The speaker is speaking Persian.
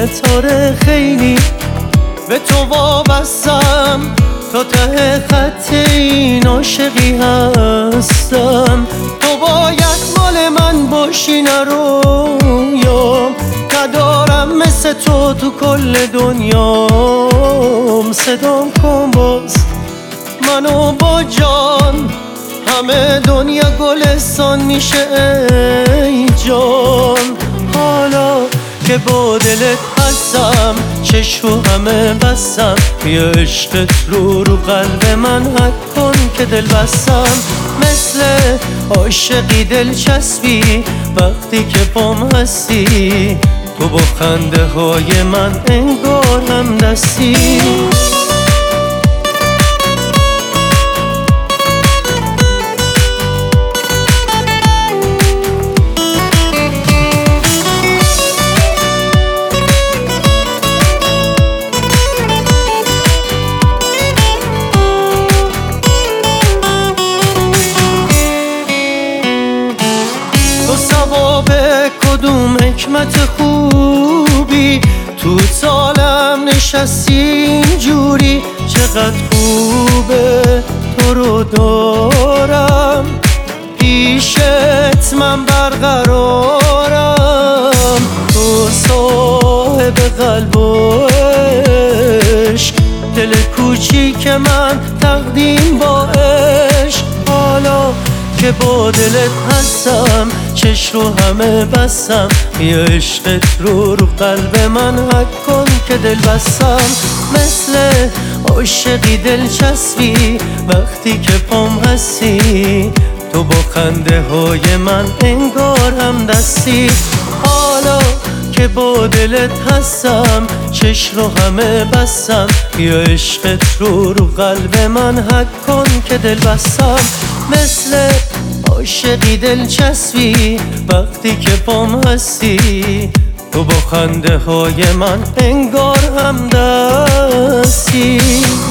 ستاره خیلی به تو وابستم، تا ته خط این عاشقی هستم. تو باید مال من باشی نرویام، ندارم مثل تو کل دنیام. صدام کن باز منو با جان، همه دنیا گلستان میشه ای جان. حالا که با دلت هستم، چشم همه بستم، بیا عشقت رو قلب من حک کن که دل بستم. مثل عاشقی دلچسبی وقتی که پام هستی، تو با خنده های من انگار هم دستی. ثواب کدوم حکمت خوبی تو سالم نشستی اینجوری، چقدر خوبه تو رو دارم، پیشت من برقرارم. تو صاحب قلب و عشق، دل کوچیک من تقدیم با عشق. حالا که با دلت هستم، چشم رو همه بستم، بیا عشقت رو قلب من حک کن که دل بستم. مثل عاشقی دلچسبی وقتی که پام هستی، تو با خنده های من انگار هم دستی. حالا که با دلت هستم، چشم رو همه بستم، بیا عشقت رو قلب من حک کن که دل بستم. مثل عاشقی دلچسبی وقتی که پام هستی، تو با خنده های من انگار هم دستی.